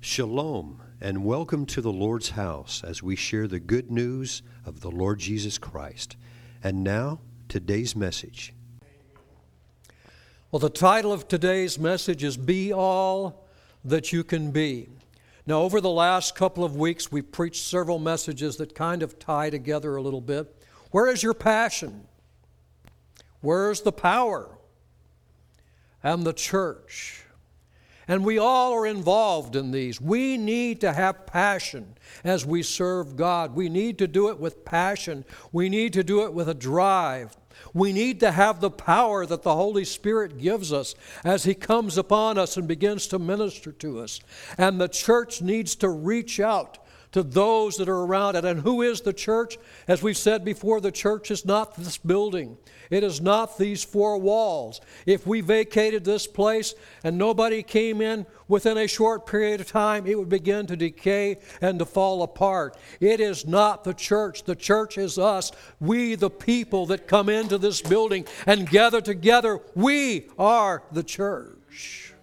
Shalom, and welcome to the Lord's house as we share the good news of the Lord Jesus Christ. And now, today's message. Well, the title of today's message is Be All That You Can Be. Now, over the last couple of weeks, we've preached several messages that kind of tie together a little bit. Where is your passion? Where's the power? And the church. And we all are involved in these. We need to have passion as we serve God. We need to do it with passion. We need to do it with a drive. We need to have the power that the Holy Spirit gives us as He comes upon us and begins to minister to us. And the church needs to reach out to those that are around it. And who is the church? As we've said before, the church is not this building. It is not these four walls. If we vacated this place and nobody came in within a short period of time, it would begin to decay and to fall apart. It is not the church. The church is us. We, the people that come into this building and gather together, we are the church.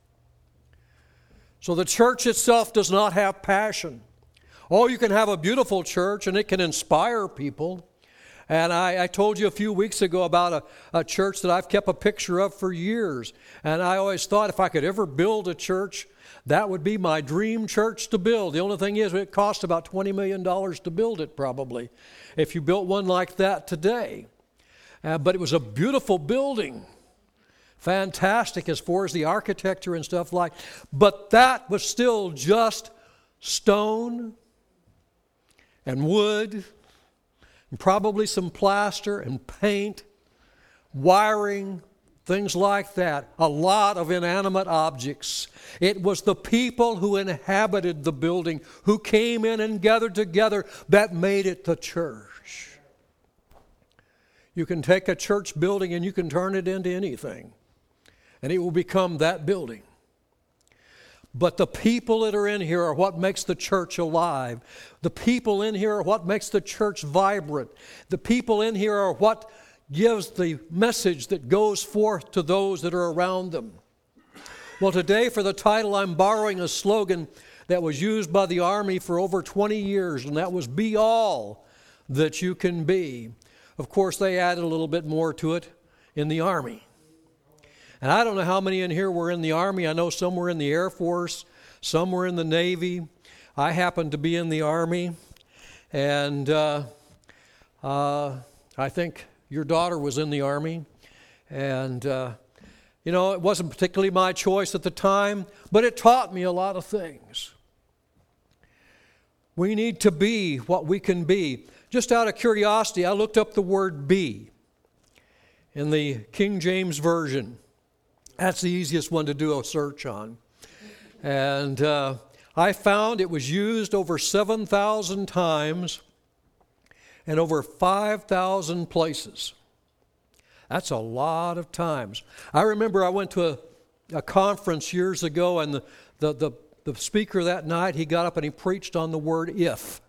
So the church itself does not have passion. Oh, you can have a beautiful church and it can inspire people. And I told you a few weeks ago about a church that I've kept a picture of for years. And I always thought if I could ever build a church, that would be my dream church to build. The only thing is it cost about $20 million to build it probably, if you built one like that today. But it was a beautiful building. Fantastic as far as the architecture and stuff like. But that was still just stone and wood, and probably some plaster and paint, wiring, things like that. A lot of inanimate objects. It was the people who inhabited the building, who came in and gathered together, that made it the church. You can take a church building and you can turn it into anything, and it will become that building. But the people that are in here are what makes the church alive. The people in here are what makes the church vibrant. The people in here are what gives the message that goes forth to those that are around them. Well, today for the title, I'm borrowing a slogan that was used by the Army for over 20 years, and that was Be All That You Can Be. Of course, they added a little bit more to it in the Army. And I don't know how many in here were in the Army. I know some were in the Air Force, some were in the Navy. I happened to be in the Army. And I think your daughter was in the Army. And, it wasn't particularly my choice at the time, but it taught me a lot of things. We need to be what we can be. Just out of curiosity, I looked up the word be in the King James Version. That's the easiest one to do a search on. And I found it was used over 7,000 times and over 5,000 places. That's a lot of times. I remember I went to a conference years ago, and the speaker that night, he got up and he preached on the word if.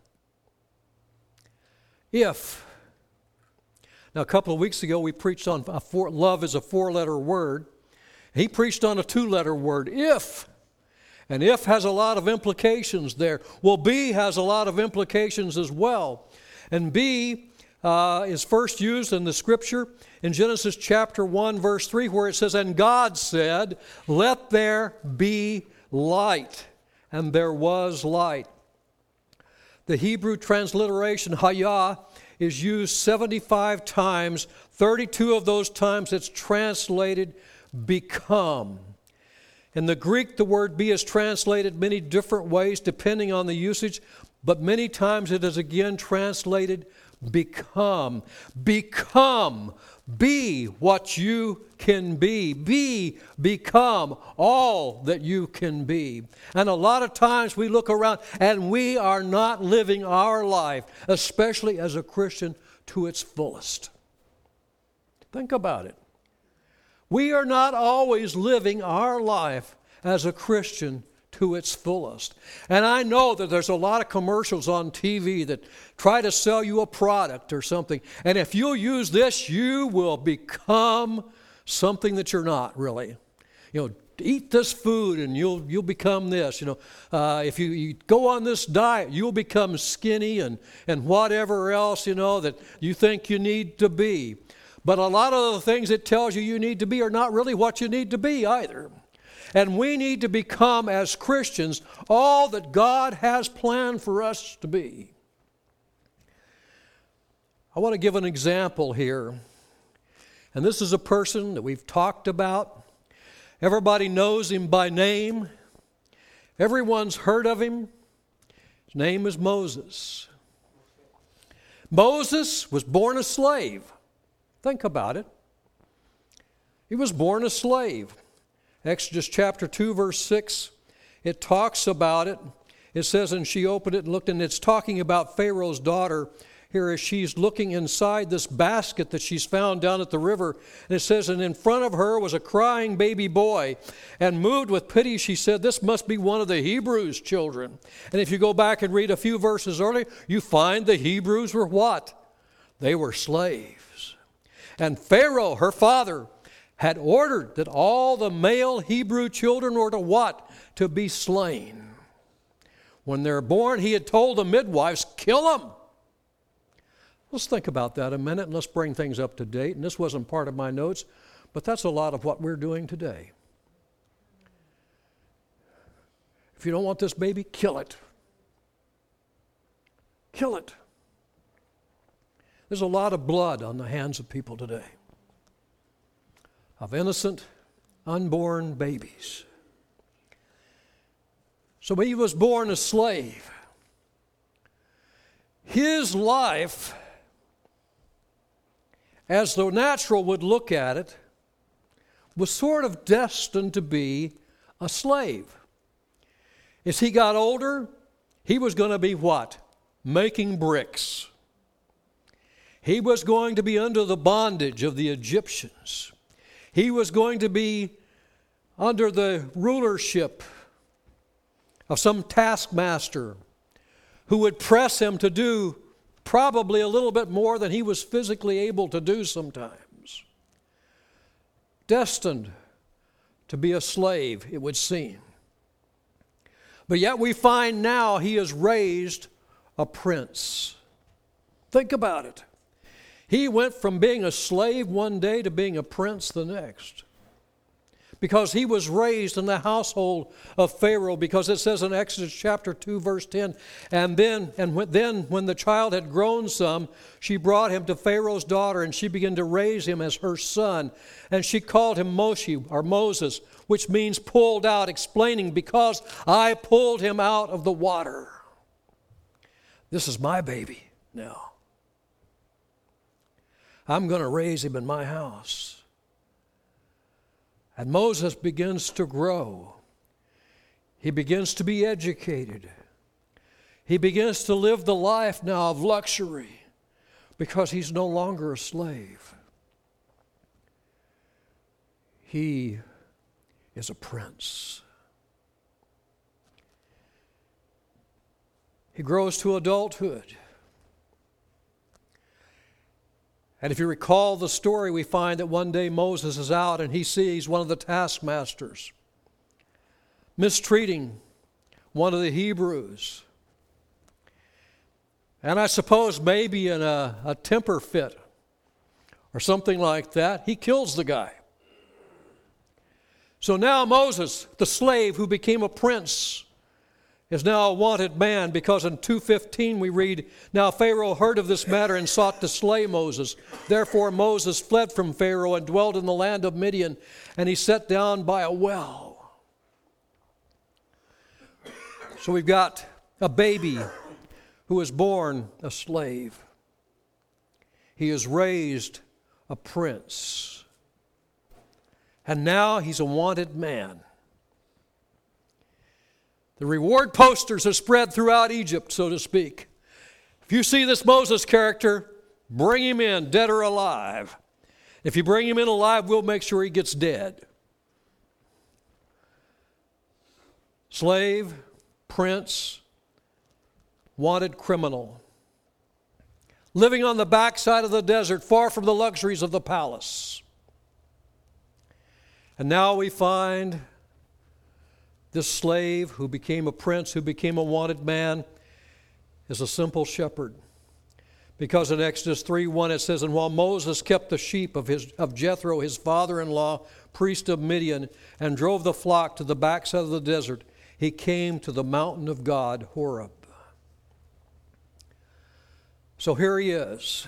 If. Now, a couple of weeks ago, we preached on love is a four-letter word. He preached on a two-letter word, if. And if has a lot of implications there. Well, be has a lot of implications as well. And be is first used in the Scripture in Genesis chapter 1, verse 3, where it says, And God said, Let there be light. And there was light. The Hebrew transliteration, hayah, is used 75 times. 32 of those times it's translated become. In the Greek, the word be is translated many different ways depending on the usage, but many times it is again translated become. Become. Be what you can be. Become all that you can be. And a lot of times we look around and we are not living our life, especially as a Christian, to its fullest. Think about it. We are not always living our life as a Christian to its fullest. And I know that there's a lot of commercials on TV that try to sell you a product or something. And if you'll use this, you will become something that you're not really. eat this food and you'll become this. If you go on this diet, you'll become skinny and whatever else, that you think you need to be. But a lot of the things it tells you need to be are not really what you need to be either. And we need to become, as Christians, all that God has planned for us to be. I want to give an example here. And this is a person that we've talked about. Everybody knows him by name. Everyone's heard of him. His name is Moses. Moses was born a slave. Think about it. He was born a slave. Exodus chapter 2, verse 6, it talks about it. It says, and she opened it and looked, and it's talking about Pharaoh's daughter here as she's looking inside this basket that she's found down at the river. And it says, and in front of her was a crying baby boy. And moved with pity, she said, this must be one of the Hebrews' children. And if you go back and read a few verses earlier, you find the Hebrews were what? They were slaves. And Pharaoh, her father, had ordered that all the male Hebrew children were to what? To be slain. When they're born, he had told the midwives, kill them. Let's think about that a minute and let's bring things up to date. And this wasn't part of my notes, but that's a lot of what we're doing today. If you don't want this baby, kill it. Kill it. There's a lot of blood on the hands of people today, of innocent, unborn babies. So he was born a slave. His life, as the natural would look at it, was sort of destined to be a slave. As he got older, he was going to be what? Making bricks. He was going to be under the bondage of the Egyptians. He was going to be under the rulership of some taskmaster who would press him to do probably a little bit more than he was physically able to do sometimes. Destined to be a slave, it would seem. But yet we find now he is raised a prince. Think about it. He went from being a slave one day to being a prince the next. Because he was raised in the household of Pharaoh, because it says in Exodus chapter 2, verse 10, and then when the child had grown some, she brought him to Pharaoh's daughter, and she began to raise him as her son. And she called him Moshe, or Moses, which means pulled out, explaining, because I pulled him out of the water. This is my baby now. I'm going to raise him in my house. And Moses begins to grow. He begins to be educated. He begins to live the life now of luxury because he's no longer a slave. He is a prince. He grows to adulthood. And if you recall the story, we find that one day Moses is out and he sees one of the taskmasters mistreating one of the Hebrews. And I suppose maybe in a temper fit or something like that, he kills the guy. So now Moses, the slave who became a prince, is now a wanted man, because in 2:15 we read, now Pharaoh heard of this matter and sought to slay Moses. Therefore Moses fled from Pharaoh and dwelt in the land of Midian, and he sat down by a well. So we've got a baby who was born a slave. He is raised a prince. And now he's a wanted man. The reward posters are spread throughout Egypt, so to speak. If you see this Moses character, bring him in, dead or alive. If you bring him in alive, we'll make sure he gets dead. Slave, prince, wanted criminal. Living on the backside of the desert, far from the luxuries of the palace. And now we find This slave who became a prince, who became a wanted man, is a simple shepherd. Because in Exodus 3:1 it says, "And while Moses kept the sheep of Jethro, his father-in-law, priest of Midian, and drove the flock to the backside of the desert, he came to the mountain of God, Horeb." So here he is,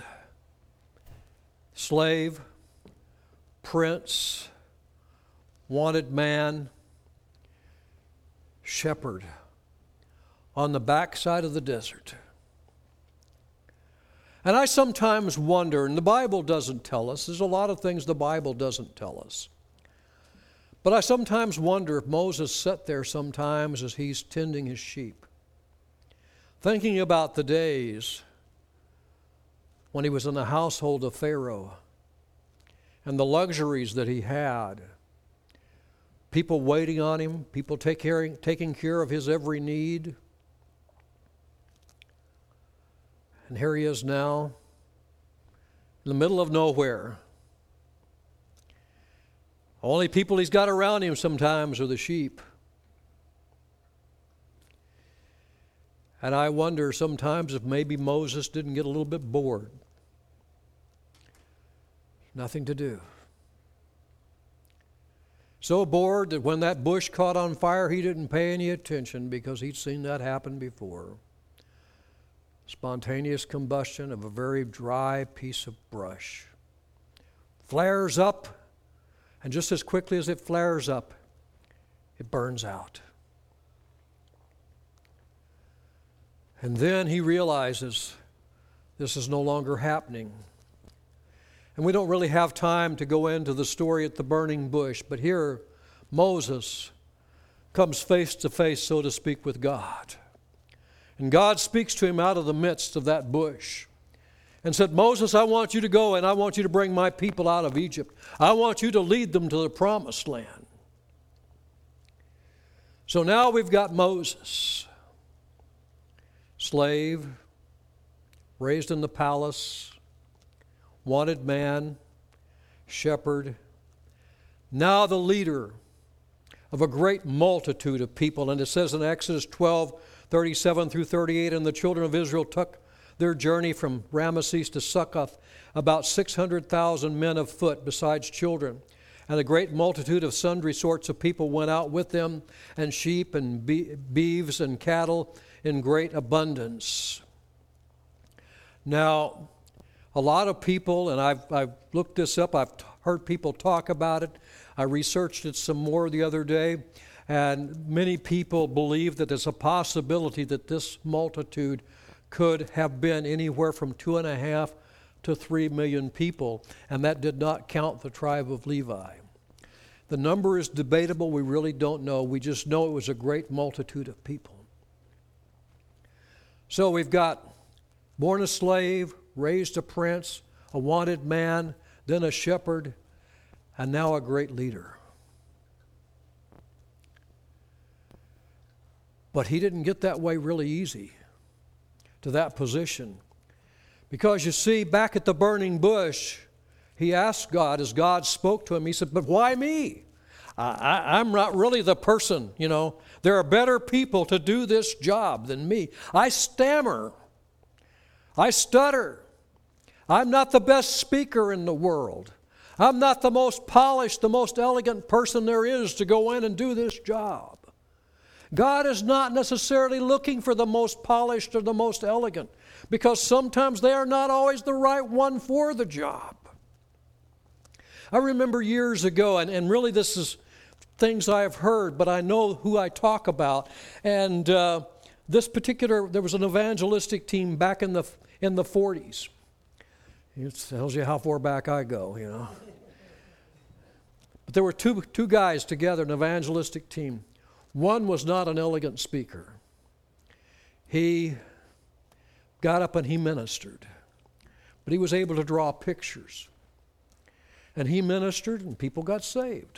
slave, prince, wanted man, shepherd, on the backside of the desert. And I sometimes wonder, and the Bible doesn't tell us, there's a lot of things the Bible doesn't tell us, but I sometimes wonder if Moses sat there sometimes as he's tending his sheep, thinking about the days when he was in the household of Pharaoh and the luxuries that he had, people waiting on him, people taking care of his every need. And here he is now, in the middle of nowhere. Only people he's got around him sometimes are the sheep. And I wonder sometimes if maybe Moses didn't get a little bit bored. Nothing to do. So bored that when that bush caught on fire, he didn't pay any attention because he'd seen that happen before. Spontaneous combustion of a very dry piece of brush. Flares up, and just as quickly as it flares up, it burns out. And then he realizes this is no longer happening. And we don't really have time to go into the story at the burning bush, but here Moses comes face to face, so to speak, with God. And God speaks to him out of the midst of that bush and said, "Moses, I want you to go and I want you to bring my people out of Egypt. I want you to lead them to the promised land." So now we've got Moses, slave, raised in the palace, wanted man, shepherd, now the leader of a great multitude of people. And it says in Exodus 12:37 through 38, "And the children of Israel took their journey from Ramesses to Succoth, about 600,000 men of foot, besides children. And a great multitude of sundry sorts of people went out with them, and sheep and beeves and cattle in great abundance." Now, a lot of people, and I've looked this up, I've heard people talk about it. I researched it some more the other day, and many people believe that there's a possibility that this multitude could have been anywhere from 2.5 to 3 million people, and that did not count the tribe of Levi. The number is debatable. We really don't know. We just know it was a great multitude of people. So we've got born a slave, raised a prince, a wanted man, then a shepherd, and now a great leader. But he didn't get that way really easy, to that position. Because you see, back at the burning bush, he asked God, as God spoke to him, he said, "But why me? I'm not really the person, you know. There are better people to do this job than me. I stammer. I stutter. I'm not the best speaker in the world. I'm not the most polished, the most elegant person there is to go in and do this job." God is not necessarily looking for the most polished or the most elegant, because sometimes they are not always the right one for the job. I remember years ago, and really this is things I have heard, but I know who I talk about. And there was an evangelistic team back in the 40s. It tells you how far back I go, you know. But there were two guys together, an evangelistic team. One was not an elegant speaker. He got up and he ministered, but he was able to draw pictures. And he ministered and people got saved.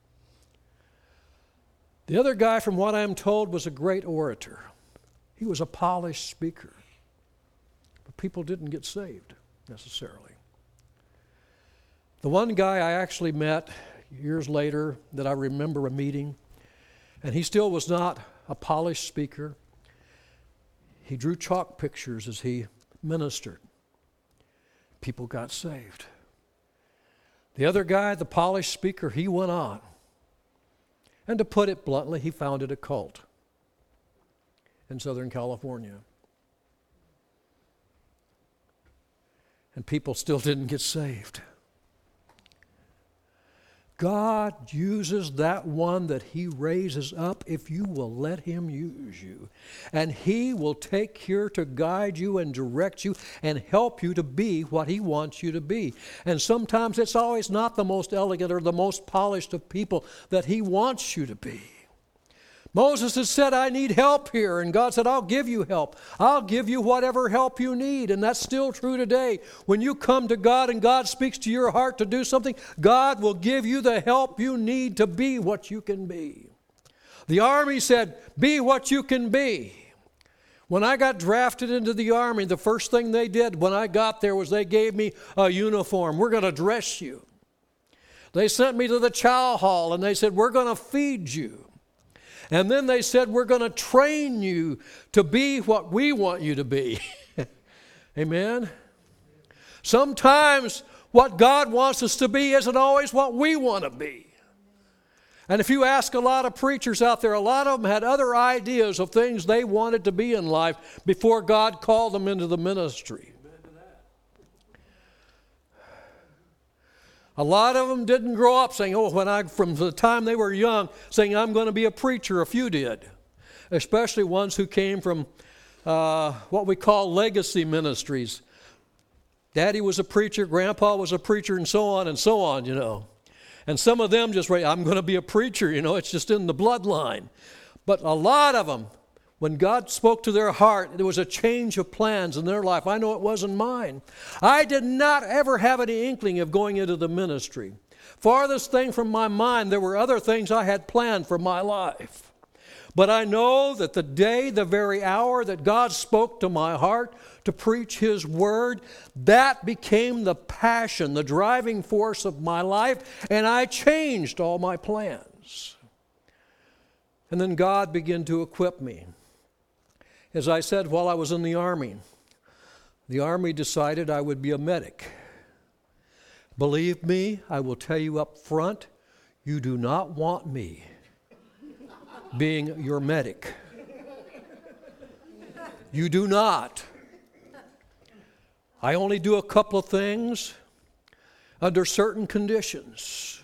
The other guy, from what I'm told, was a great orator. He was a polished speaker, but people didn't get saved necessarily. The one guy I actually met years later that I remember a meeting, And he still was not a polished speaker. He drew chalk pictures as he ministered. People got saved. The other guy, the polished speaker, he went on. And to put it bluntly, he founded a cult in Southern California. And people still didn't get saved. God uses that one that he raises up if you will let him use you. And he will take care to guide you and direct you and help you to be what he wants you to be. And sometimes it's always not the most elegant or the most polished of people that he wants you to be. Moses had said, I need help here. And God said, I'll give you help. I'll give you whatever help you need. And that's still true today. When you come to God and God speaks to your heart to do something, God will give you the help you need to be what you can be. The Army said, be what you can be. When I got drafted into the Army, the first thing they did when I got there was they gave me a uniform. We're going to dress you. They sent me to the chow hall and they said, we're going to feed you. And then they said, we're going to train you to be what we want you to be. Amen? Sometimes what God wants us to be isn't always what we want to be. And if you ask a lot of preachers out there, a lot of them had other ideas of things they wanted to be in life before God called them into the ministry. A lot of them didn't grow up saying, from the time they were young, saying, I'm going to be a preacher. A few did, especially ones who came from what we call legacy ministries. Daddy was a preacher, Grandpa was a preacher, and so on, you know. And some of them just, I'm going to be a preacher, you know, it's just in the bloodline. But a lot of them, when God spoke to their heart, there was a change of plans in their life. I know it wasn't mine. I did not ever have any inkling of going into the ministry. Farthest thing from my mind, there were other things I had planned for my life. But I know that the day, the very hour that God spoke to my heart to preach his word, that became the passion, the driving force of my life, and I changed all my plans. And then God began to equip me. As I said, while I was in the Army decided I would be a medic. Believe me, I will tell you up front, you do not want me being your medic. You do not. I only do a couple of things under certain conditions.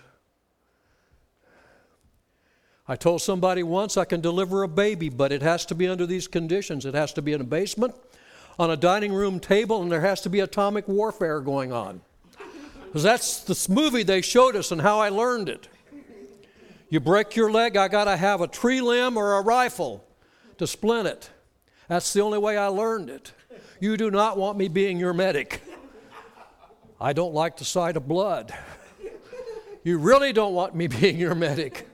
I told somebody once I can deliver a baby, but it has to be under these conditions. It has to be in a basement, on a dining room table, and there has to be atomic warfare going on. Because that's the movie they showed us and how I learned it. You break your leg, I got to have a tree limb or a rifle to splint it. That's the only way I learned it. You do not want me being your medic. I don't like the sight of blood. You really don't want me being your medic.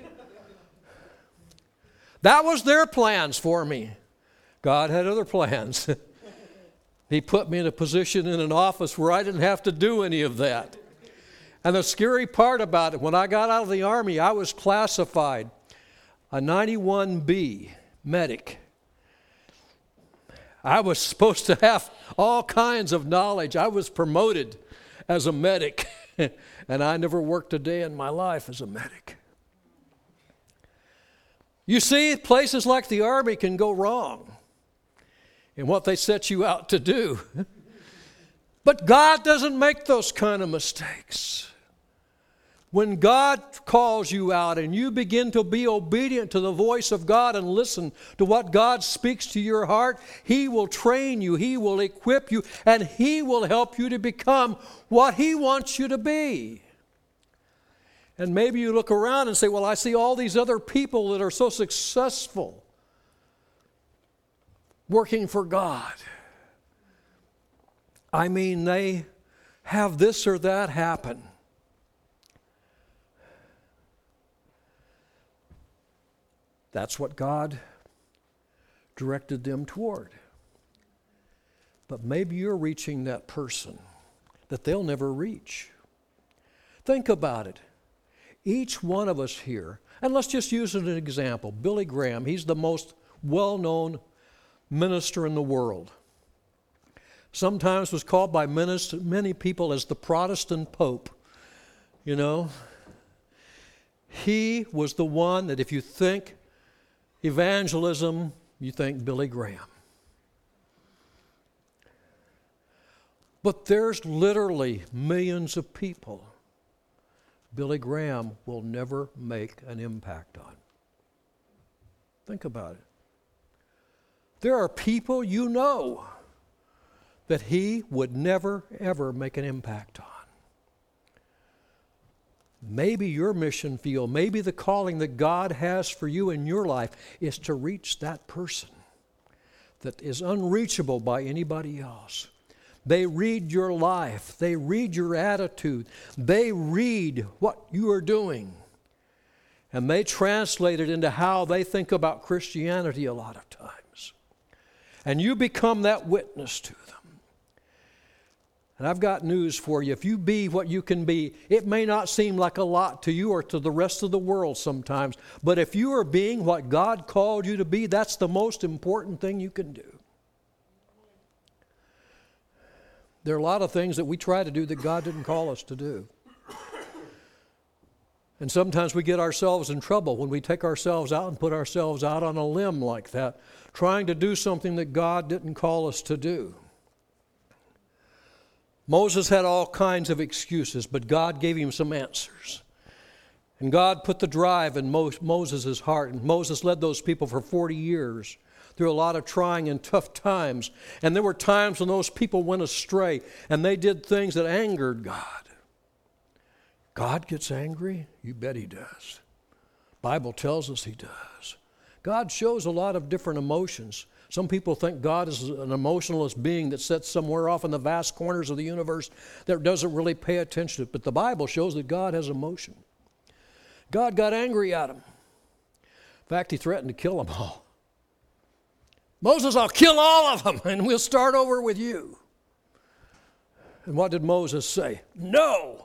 That was their plans for me. God had other plans. He put me in a position in an office where I didn't have to do any of that. And the scary part about it, when I got out of the Army, I was classified a 91B medic. I was supposed to have all kinds of knowledge. I was promoted as a medic, and I never worked a day in my life as a medic. You see, places like the Army can go wrong in what they set you out to do. But God doesn't make those kind of mistakes. When God calls you out and you begin to be obedient to the voice of God and listen to what God speaks to your heart, He will train you, He will equip you, and He will help you to become what He wants you to be. And maybe you look around and say, well, I see all these other people that are so successful working for God. I mean, they have this or that happen. That's what God directed them toward. But maybe you're reaching that person that they'll never reach. Think about it. Each one of us here, and let's just use it as an example. Billy Graham, he's the most well-known minister in the world. Sometimes was called by many people as the Protestant Pope. You know, he was the one that if you think evangelism, you think Billy Graham. But there's literally millions of people Billy Graham will never make an impact on. Think about it. There are people you know that he would never, ever make an impact on. Maybe your mission field, maybe the calling that God has for you in your life is to reach that person that is unreachable by anybody else. They read your life. They read your attitude. They read what you are doing. And they translate it into how they think about Christianity a lot of times. And you become that witness to them. And I've got news for you. If you be what you can be, it may not seem like a lot to you or to the rest of the world sometimes. But if you are being what God called you to be, that's the most important thing you can do. There are a lot of things that we try to do that God didn't call us to do. And sometimes we get ourselves in trouble when we take ourselves out and put ourselves out on a limb like that, trying to do something that God didn't call us to do. Moses had all kinds of excuses, but God gave him some answers. And God put the drive in Moses' heart, and Moses led those people for 40 years. Through a lot of trying and tough times. And there were times when those people went astray and they did things that angered God. God gets angry? You bet he does. Bible tells us he does. God shows a lot of different emotions. Some people think God is an emotionless being that sits somewhere off in the vast corners of the universe that doesn't really pay attention to it. But the Bible shows that God has emotion. God got angry at him. In fact, he threatened to kill them all. Moses, I'll kill all of them, and we'll start over with you. And what did Moses say? No.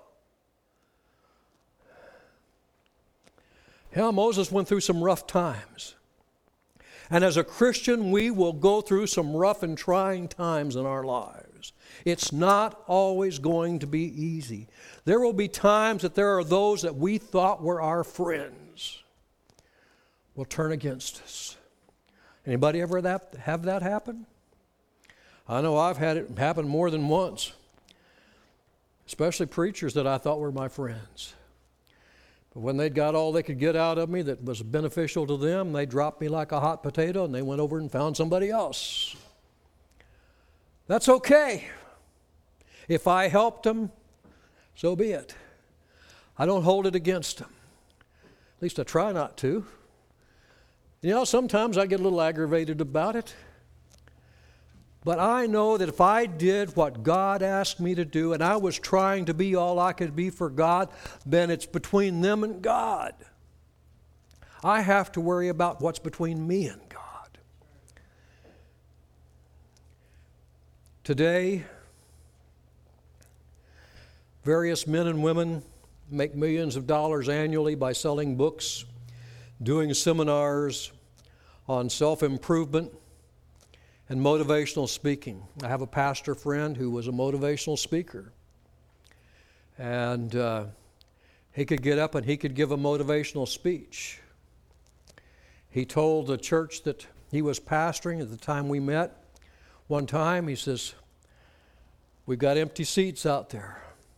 Yeah, Moses went through some rough times. And as a Christian, we will go through some rough and trying times in our lives. It's not always going to be easy. There will be times that there are those that we thought were our friends will turn against us. Anybody ever have that happen? I know I've had it happen more than once, especially preachers that I thought were my friends. But when they'd got all they could get out of me that was beneficial to them, they dropped me like a hot potato and they went over and found somebody else. That's okay. If I helped them, so be it. I don't hold it against them. At least I try not to. You know, sometimes I get a little aggravated about it. But I know that if I did what God asked me to do and I was trying to be all I could be for God, then it's between them and God. I have to worry about what's between me and God. Today, various men and women make millions of dollars annually by selling books, doing seminars on self-improvement and motivational speaking. I have a pastor friend who was a motivational speaker. And he could get up and he could give a motivational speech. He told the church that he was pastoring at the time we met, one time, he says, we've got empty seats out there.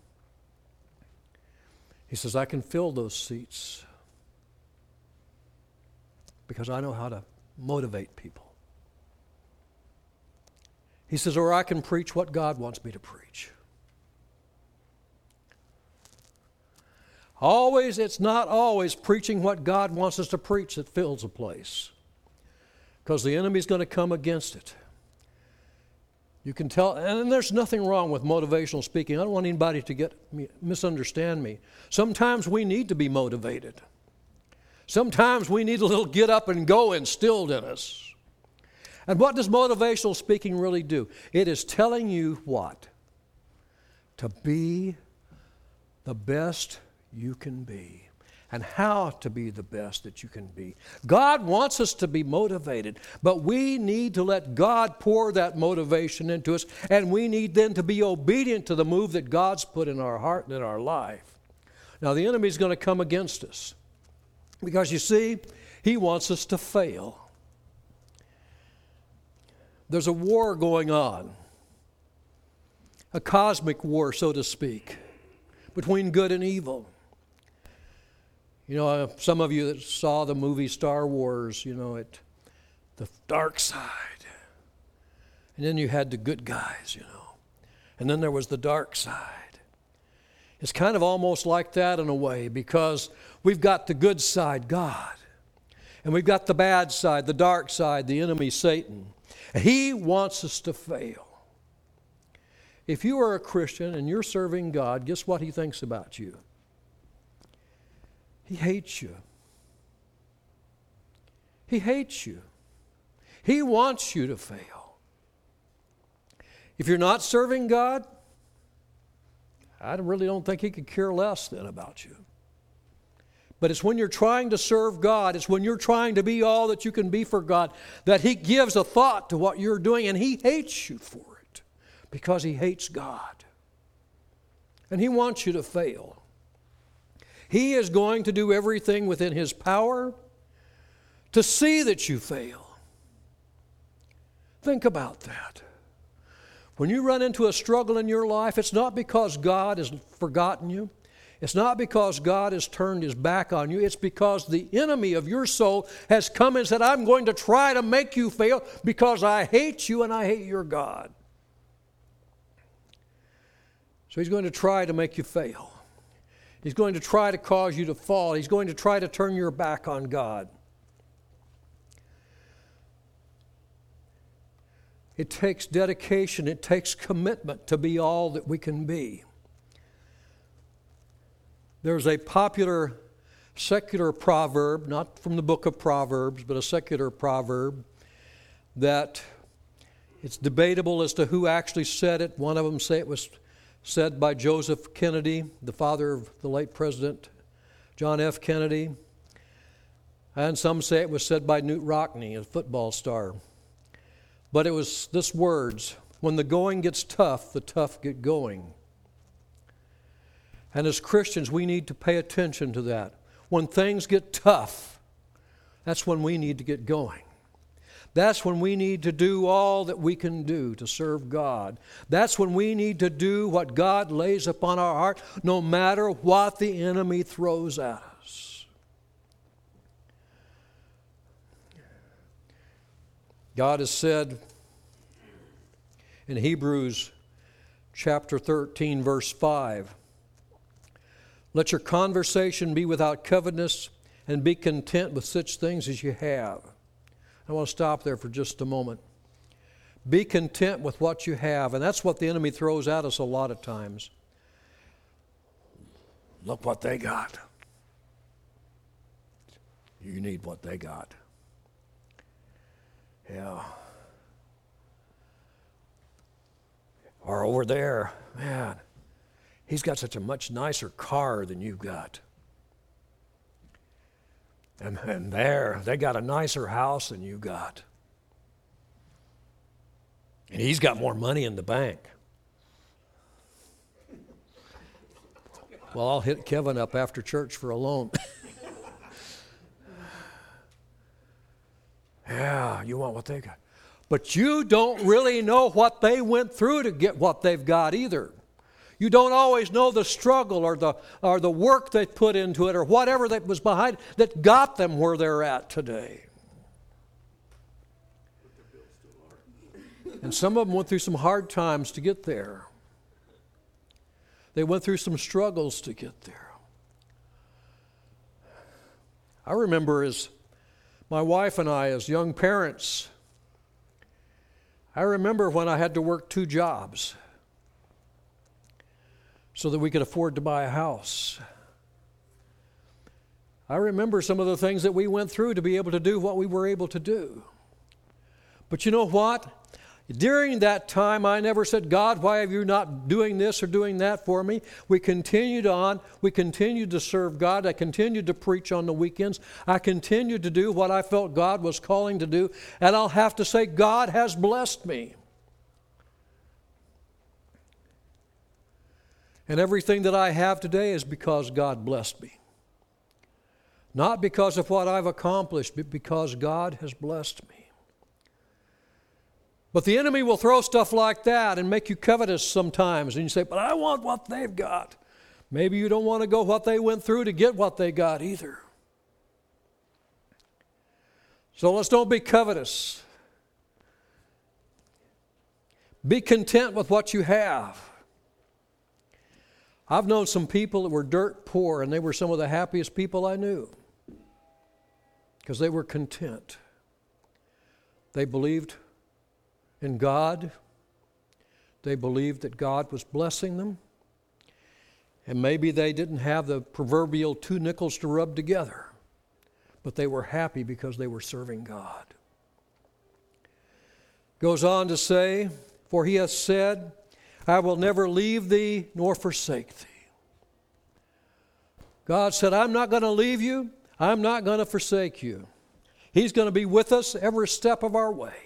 He says, I can fill those seats because I know how to motivate people. He says, or I can preach what God wants me to preach. It's not always preaching what God wants us to preach that fills a place, because the enemy's going to come against it. You can tell, and there's nothing wrong with motivational speaking. I don't want anybody to misunderstand me. Sometimes we need to be motivated. Sometimes we need a little get up and go instilled in us. And what does motivational speaking really do? It is telling you what? To be the best you can be. and how to be the best that you can be. God wants us to be motivated, but we need to let God pour that motivation into us, and we need then to be obedient to the move that God's put in our heart and in our life. Now, the enemy's going to come against us because, you see, he wants us to fail. There's a war going on, a cosmic war, so to speak, between good and evil. You know, some of you that saw the movie Star Wars, you know, the dark side. And then you had the good guys, you know. And then there was the dark side. It's kind of almost like that in a way, because we've got the good side, God. And we've got the bad side, the dark side, the enemy, Satan. He wants us to fail. If you are a Christian and you're serving God, guess what he thinks about you? He hates you. He hates you. He wants you to fail. If you're not serving God, I really don't think he could care less then about you. But it's when you're trying to serve God, it's when you're trying to be all that you can be for God, that he gives a thought to what you're doing, and he hates you for it because he hates God. And he wants you to fail. He is going to do everything within his power to see that you fail. Think about that. When you run into a struggle in your life, it's not because God has forgotten you. It's not because God has turned his back on you. It's because the enemy of your soul has come and said, I'm going to try to make you fail because I hate you and I hate your God. So he's going to try to make you fail. He's going to try to cause you to fall. He's going to try to turn your back on God. It takes dedication. It takes commitment to be all that we can be. There's a popular secular proverb, not from the book of Proverbs, but a secular proverb that it's debatable as to who actually said it. One of them say it was said by Joseph Kennedy, the father of the late President John F. Kennedy. And some say it was said by Knute Rockne, a football star. But it was this words, when the going gets tough, the tough get going. And as Christians, we need to pay attention to that. When things get tough, that's when we need to get going. That's when we need to do all that we can do to serve God. That's when we need to do what God lays upon our heart, no matter what the enemy throws at us. God has said in Hebrews chapter 13, verse 5, let your conversation be without covetousness, and be content with such things as you have. I want to stop there for just a moment. Be content with what you have, and that's what the enemy throws at us a lot of times. Look what they got. You need what they got. Yeah. Or over there, man, he's got such a much nicer car than you've got. And there, they got a nicer house than you got. And he's got more money in the bank. Well, I'll hit Kevin up after church for a loan. Yeah, you want what they got. But you don't really know what they went through to get what they've got either. You don't always know the struggle or the work they put into it or whatever that was behind that got them where they're at today. And some of them went through some hard times to get there. They went through some struggles to get there. I remember as my wife and I, as young parents, I remember when I had to work 2 jobs so that we could afford to buy a house. I remember some of the things that we went through to be able to do what we were able to do. But you know what? During that time, I never said, God, why are you not doing this or doing that for me? We continued on. We continued to serve God. I continued to preach on the weekends. I continued to do what I felt God was calling to do. And I'll have to say, God has blessed me. And everything that I have today is because God blessed me. Not because of what I've accomplished, but because God has blessed me. But the enemy will throw stuff like that and make you covetous sometimes. And you say, but I want what they've got. Maybe you don't want to go what they went through to get what they got either. So let's don't be covetous. Be content with what you have. I've known some people that were dirt poor, and they were some of the happiest people I knew because they were content. They believed in God. They believed that God was blessing them. And maybe they didn't have the proverbial 2 nickels to rub together, but they were happy because they were serving God. Goes on to say, for he hath said, I will never leave thee nor forsake thee. God said, I'm not going to leave you. I'm not going to forsake you. He's going to be with us every step of our way.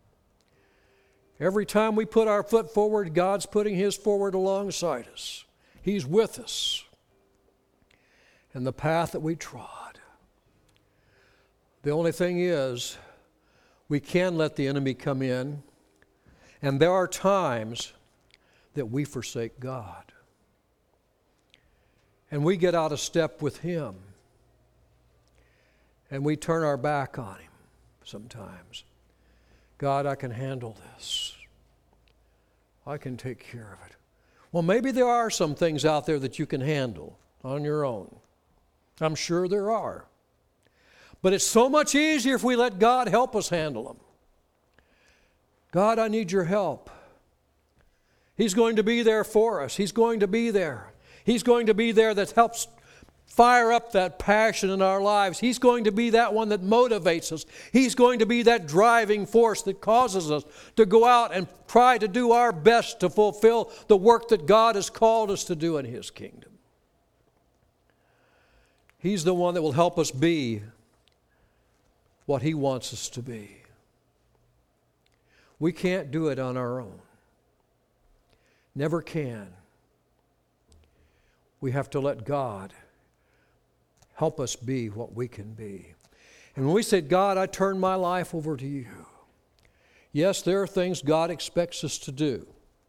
Every time we put our foot forward, God's putting His forward alongside us. He's with us in the path that we trod. The only thing is, we can let the enemy come in, and there are times that we forsake God. And we get out of step with Him. And we turn our back on Him sometimes. God, I can handle this. I can take care of it. Well, maybe there are some things out there that you can handle on your own. I'm sure there are. But it's so much easier if we let God help us handle them. God, I need your help. He's going to be there for us. He's going to be there. He's going to be there that helps fire up that passion in our lives. He's going to be that one that motivates us. He's going to be that driving force that causes us to go out and try to do our best to fulfill the work that God has called us to do in His kingdom. He's the one that will help us be what He wants us to be. We can't do it on our own. Never can. We have to let God help us be what we can be. And when we say, God, I turn my life over to you. Yes, there are things God expects us to do.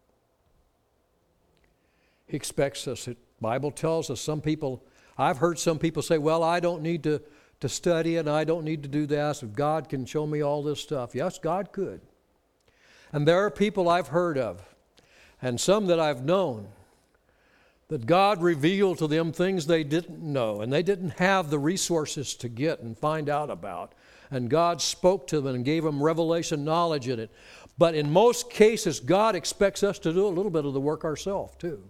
He expects us. The Bible tells us some people, I've heard some people say, well, I don't need to study and I don't need to do this. If God can show me all this stuff. Yes, God could. And there are people I've heard of, and some that I've known, that God revealed to them things they didn't know, and they didn't have the resources to get and find out about. And God spoke to them and gave them revelation knowledge in it. But in most cases, God expects us to do a little bit of the work ourselves, too.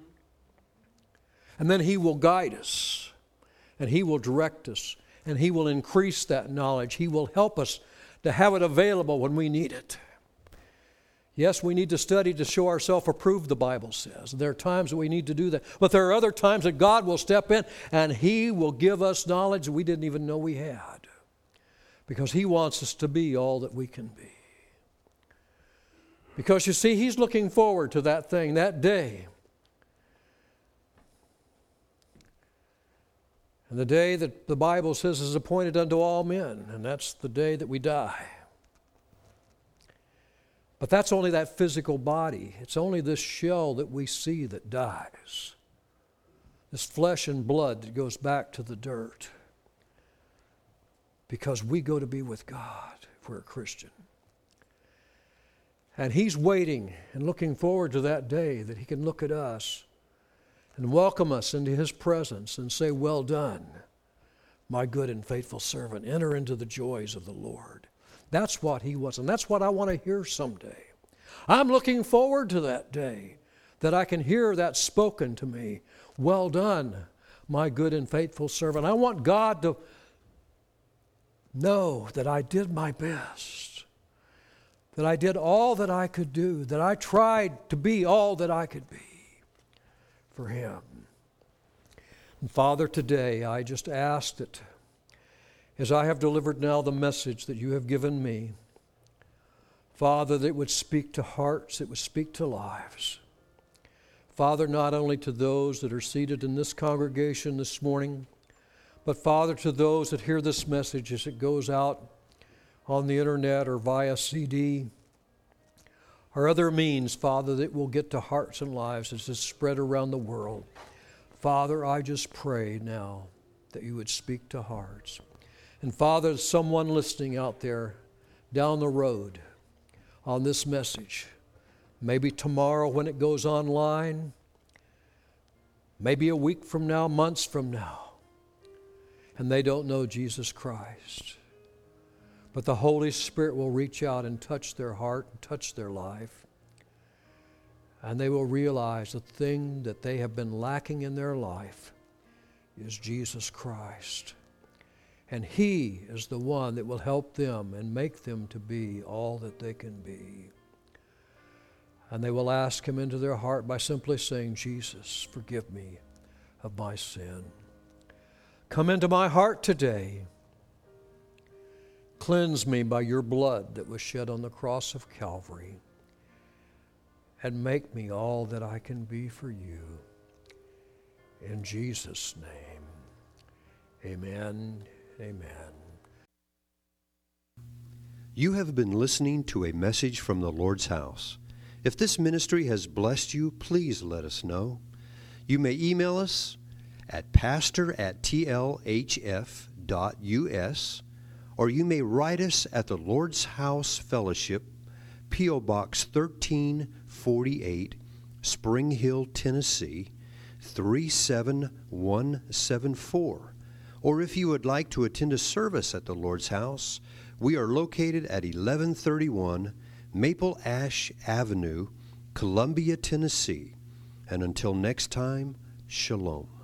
And then He will guide us, and He will direct us, and He will increase that knowledge. He will help us to have it available when we need it. Yes, we need to study to show ourselves approved, the Bible says. There are times that we need to do that. But there are other times that God will step in and He will give us knowledge that we didn't even know we had. Because He wants us to be all that we can be. Because you see, He's looking forward to that thing, that day. And the day that the Bible says is appointed unto all men, and that's the day that we die. But that's only that physical body. It's only this shell that we see that dies. This flesh and blood that goes back to the dirt. Because we go to be with God if we're a Christian. And He's waiting and looking forward to that day that He can look at us and welcome us into His presence and say, well done, my good and faithful servant. Enter into the joys of the Lord. That's what He wants, and that's what I want to hear someday. I'm looking forward to that day, that I can hear that spoken to me. Well done, my good and faithful servant. I want God to know that I did my best, that I did all that I could do, that I tried to be all that I could be for Him. And Father, today I just ask that as I have delivered now the message that You have given me, Father, that it would speak to hearts, it would speak to lives. Father, not only to those that are seated in this congregation this morning, but Father, to those that hear this message as it goes out on the internet or via CD or other means, Father, that will get to hearts and lives as it's spread around the world. Father, I just pray now that You would speak to hearts. And Father, someone listening out there down the road on this message, maybe tomorrow when it goes online, maybe a week from now, months from now, and they don't know Jesus Christ. But the Holy Spirit will reach out and touch their heart and touch their life. And they will realize the thing that they have been lacking in their life is Jesus Christ. And He is the one that will help them and make them to be all that they can be. And they will ask Him into their heart by simply saying, Jesus, forgive me of my sin. Come into my heart today. Cleanse me by Your blood that was shed on the cross of Calvary. And make me all that I can be for You. In Jesus' name, amen, amen. You have been listening to a message from the Lord's house. If this ministry has blessed you, please let us know. You may email us at pastor@tlhf.us, or you may write us at the Lord's House Fellowship, P.O. Box 1348, Spring Hill, Tennessee, 37174. Or if you would like to attend a service at the Lord's House, we are located at 1131 Maple Ash Avenue, Columbia, Tennessee. And until next time, shalom.